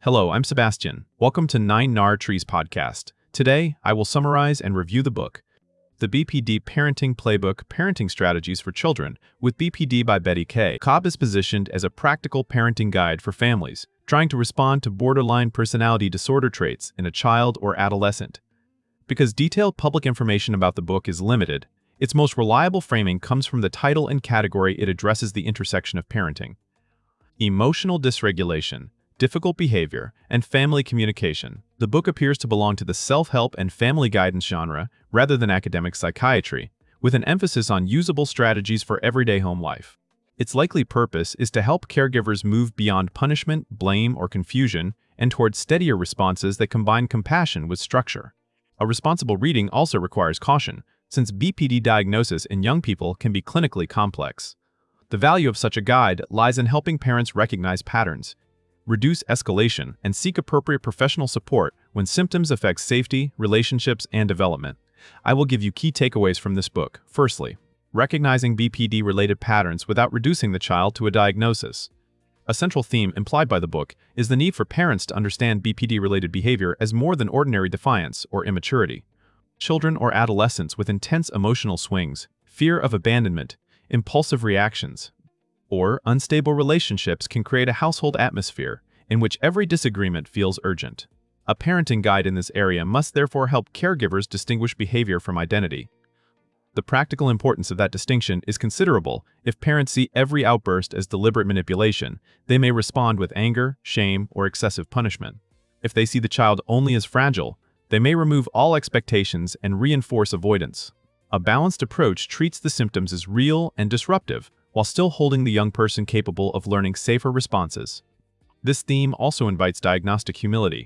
Hello, I'm Sebastian. Welcome to 9 Trees podcast. Today, I will summarize and review the book, The BPD Parenting Playbook, Parenting Strategies for Children, with BPD by Betty K. Cobb is positioned as a practical parenting guide for families trying to respond to borderline personality disorder traits in a child or adolescent. Because detailed public information about the book is limited, its most reliable framing comes from the title and category it addresses: the intersection of parenting, emotional dysregulation, difficult behavior, and family communication. The book appears to belong to the self-help and family guidance genre rather than academic psychiatry, with an emphasis on usable strategies for everyday home life. Its likely purpose is to help caregivers move beyond punishment, blame, or confusion and towards steadier responses that combine compassion with structure. A responsible reading also requires caution, since BPD diagnosis in young people can be clinically complex. The value of such a guide lies in helping parents recognize patterns, reduce escalation, and seek appropriate professional support when symptoms affect safety, relationships, and development. I will give you key takeaways from this book. Firstly, recognizing BPD-related patterns without reducing the child to a diagnosis. A central theme implied by the book is the need for parents to understand BPD-related behavior as more than ordinary defiance or immaturity. Children or adolescents with intense emotional swings, fear of abandonment, impulsive reactions, or unstable relationships can create a household atmosphere in which every disagreement feels urgent. A parenting guide in this area must therefore help caregivers distinguish behavior from identity. The practical importance of that distinction is considerable. If parents see every outburst as deliberate manipulation, they may respond with anger, shame, or excessive punishment. If they see the child only as fragile, they may remove all expectations and reinforce avoidance. A balanced approach treats the symptoms as real and disruptive, while still holding the young person capable of learning safer responses. This theme also invites diagnostic humility.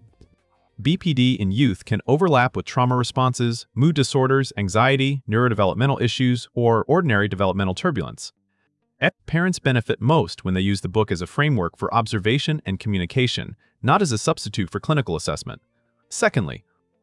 BPD in youth can overlap with trauma responses, mood disorders, anxiety, neurodevelopmental issues, or ordinary developmental turbulence. Parents benefit most when they use the book as a framework for observation and communication, not as a substitute for clinical assessment. Secondly,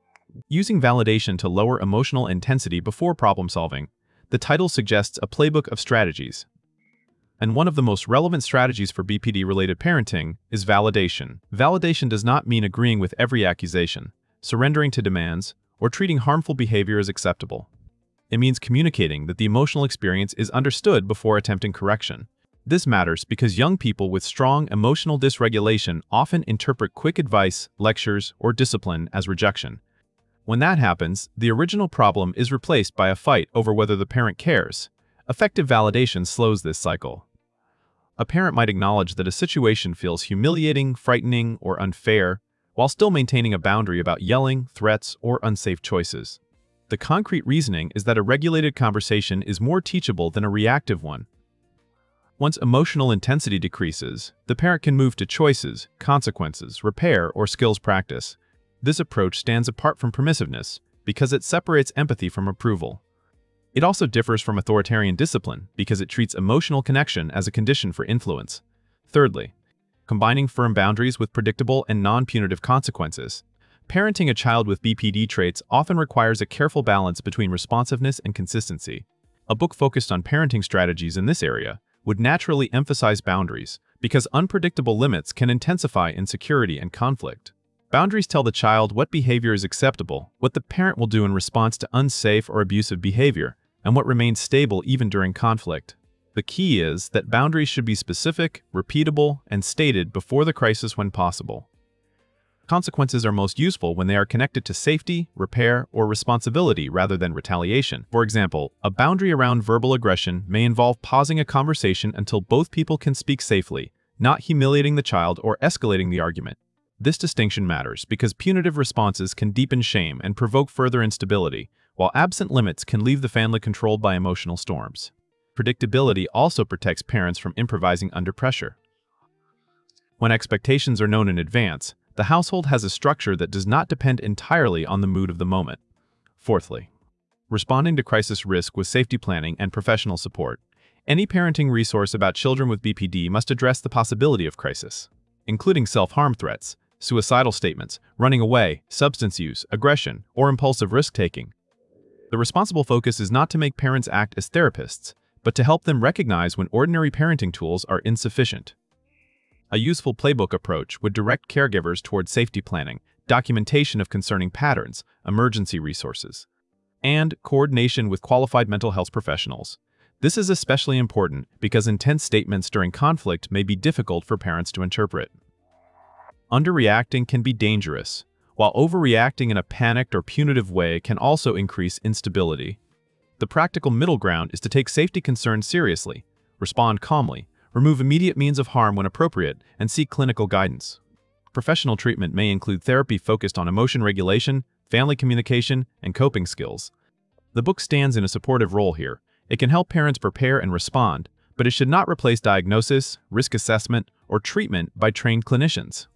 using validation to lower emotional intensity before problem solving. The title suggests a playbook of strategies. And one of the most relevant strategies for BPD-related parenting is validation. Validation does not mean agreeing with every accusation, surrendering to demands, or treating harmful behavior as acceptable. It means communicating that the emotional experience is understood before attempting correction. This matters because young people with strong emotional dysregulation often interpret quick advice, lectures, or discipline as rejection. When that happens, the original problem is replaced by a fight over whether the parent cares. Effective validation slows this cycle. A parent might acknowledge that a situation feels humiliating, frightening, or unfair, while still maintaining a boundary about yelling, threats, or unsafe choices. The concrete reasoning is that a regulated conversation is more teachable than a reactive one. Once emotional intensity decreases, the parent can move to choices, consequences, repair, or skills practice. This approach stands apart from permissiveness because it separates empathy from approval. It also differs from authoritarian discipline because it treats emotional connection as a condition for influence. Thirdly, combining firm boundaries with predictable and non-punitive consequences. Parenting a child with BPD traits often requires a careful balance between responsiveness and consistency. A book focused on parenting strategies in this area would naturally emphasize boundaries because unpredictable limits can intensify insecurity and conflict. Boundaries tell the child what behavior is acceptable, what the parent will do in response to unsafe or abusive behavior, and what remains stable even during conflict. The key is that boundaries should be specific, repeatable, and stated before the crisis when possible. Consequences are most useful when they are connected to safety, repair, or responsibility rather than retaliation. For example, a boundary around verbal aggression may involve pausing a conversation until both people can speak safely, not humiliating the child or escalating the argument. This distinction matters because punitive responses can deepen shame and provoke further instability, while absent limits can leave the family controlled by emotional storms. Predictability also protects parents from improvising under pressure. When expectations are known in advance, the household has a structure that does not depend entirely on the mood of the moment. Fourthly, responding to crisis risk with safety planning and professional support. Any parenting resource about children with BPD must address the possibility of crisis, including self-harm threats, suicidal statements, running away, substance use, aggression, or impulsive risk-taking. The responsible focus is not to make parents act as therapists, but to help them recognize when ordinary parenting tools are insufficient. A useful playbook approach would direct caregivers toward safety planning, documentation of concerning patterns, emergency resources, and coordination with qualified mental health professionals. This is especially important because intense statements during conflict may be difficult for parents to interpret. Underreacting can be dangerous, while overreacting in a panicked or punitive way can also increase instability. The practical middle ground is to take safety concerns seriously, respond calmly, remove immediate means of harm when appropriate, and seek clinical guidance. Professional treatment may include therapy focused on emotion regulation, family communication, and coping skills. The book stands in a supportive role here. It can help parents prepare and respond, but it should not replace diagnosis, risk assessment, or treatment by trained clinicians.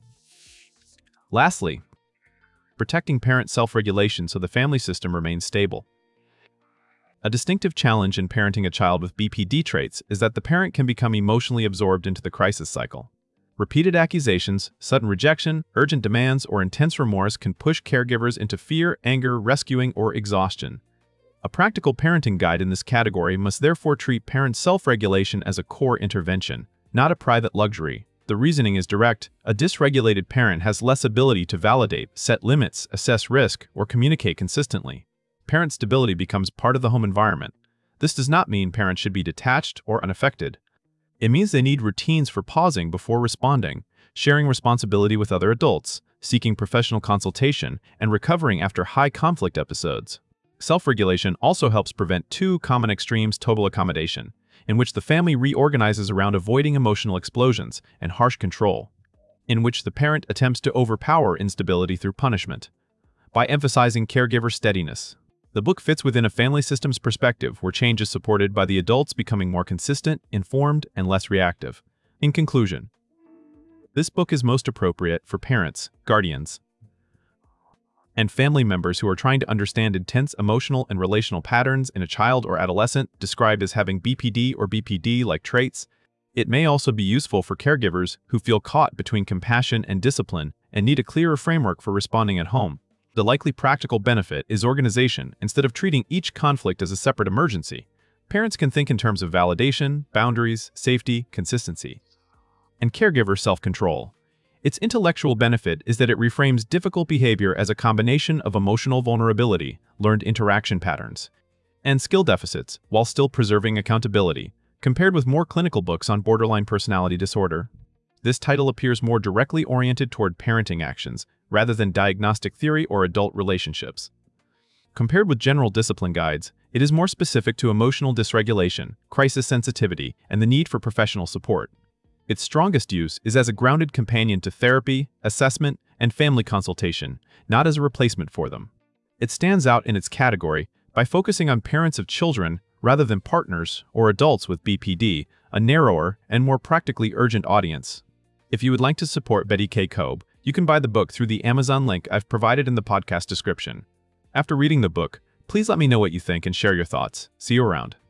Lastly, protecting parent self-regulation so the family system remains stable. A distinctive challenge in parenting a child with BPD traits is that the parent can become emotionally absorbed into the crisis cycle. Repeated accusations, sudden rejection, urgent demands, or intense remorse can push caregivers into fear, anger, rescuing, or exhaustion. A practical parenting guide in this category must therefore treat parent self-regulation as a core intervention, not a private luxury. The reasoning is direct. A dysregulated parent has less ability to validate, set limits, assess risk, or communicate consistently. Parent stability becomes part of the home environment. This does not mean parents should be detached or unaffected. It means they need routines for pausing before responding, sharing responsibility with other adults, seeking professional consultation, and recovering after high conflict episodes. Self-regulation also helps prevent two common extremes: total accommodation, in which the family reorganizes around avoiding emotional explosions, and harsh control, in which the parent attempts to overpower instability through punishment. By emphasizing caregiver steadiness, the book fits within a family system's perspective where change is supported by the adults becoming more consistent, informed, and less reactive. In conclusion, this book is most appropriate for parents, guardians, and family members who are trying to understand intense emotional and relational patterns in a child or adolescent described as having BPD or BPD-like traits. It may also be useful for caregivers who feel caught between compassion and discipline and need a clearer framework for responding at home. The likely practical benefit is organization. Instead of treating each conflict as a separate emergency, parents can think in terms of validation, boundaries, safety, consistency, and caregiver self-control. Its intellectual benefit is that it reframes difficult behavior as a combination of emotional vulnerability, learned interaction patterns, and skill deficits, while still preserving accountability. Compared with more clinical books on borderline personality disorder, this title appears more directly oriented toward parenting actions, rather than diagnostic theory or adult relationships. Compared with general discipline guides, it is more specific to emotional dysregulation, crisis sensitivity, and the need for professional support. Its strongest use is as a grounded companion to therapy, assessment, and family consultation, not as a replacement for them. It stands out in its category by focusing on parents of children rather than partners or adults with BPD, a narrower and more practically urgent audience. If you would like to support Betty K. Koeb, you can buy the book through the Amazon link I've provided in the podcast description. After reading the book, please let me know what you think and share your thoughts. See you around.